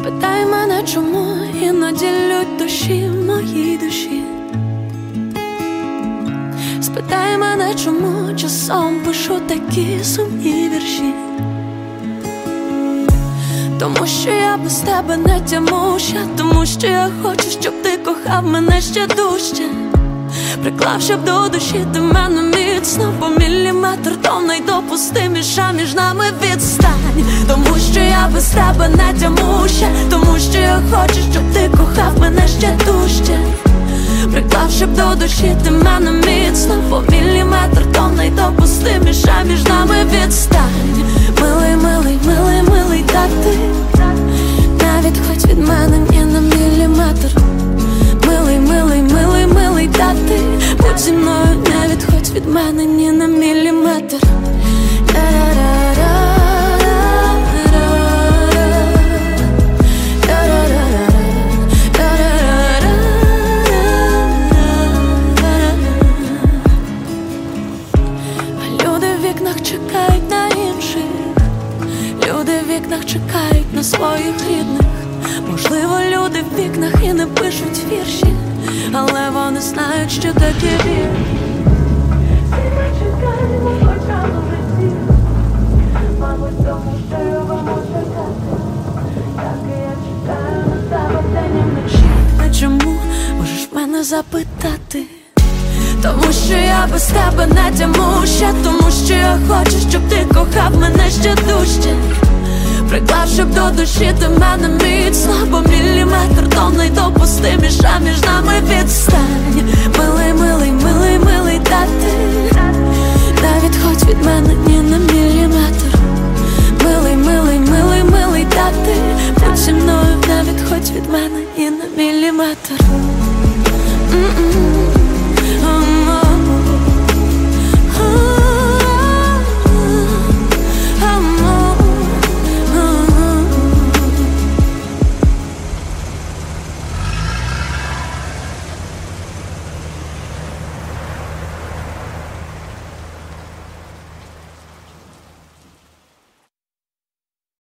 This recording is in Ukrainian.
Спитай мене, чому іноді лють душі в моїй душі. Спитай мене, чому часом пишу такі сумні вірші. Тому що я без тебе не тямуща, тому що я хочу, щоб ти кохав мене ще дужче. Приклав, щоб до душі до мене міцно, по міліметр, то найдопустиміша між нами відстань. Тому що я без тебе не тямуща, тому що я хочу, щоб ти кохав мене ще дужче. Приклав, щоб до душі до мене міцно, по міліметр, то найдопустиміша між нами відстань. Милий, милий, милий, милий, так ти не відходь від мене ні на міліметр. Милий, милий, милий, милий, так ти будь зі мною, не відходь від мене ні на міліметр. Люди в вікнах чекають на інших, люди в вікнах чекають на своїх рідних. Можливо, люди в вікнах і не пишуть вірші, але вони знають, що таке вір. І ми чекаємо хоча б житті, мабуть, тому що любимо чекати, як і я чекаю на тебе вдень і вночі. А чому, можеш мене запитати? Тому що я без тебе не тямуща, тому що я хочу, щоб ти кохав мене ще дужче. Приклав, щоб до душі до мене міцно, бо міліметр, то найдопустиміша між нами відстань. Милий, милий, милий, милий, та ти не відходь від мене ні на міліметр. Милий, милий, милий, милий, та ти будь зі мною, не відходь від мене ні на міліметр.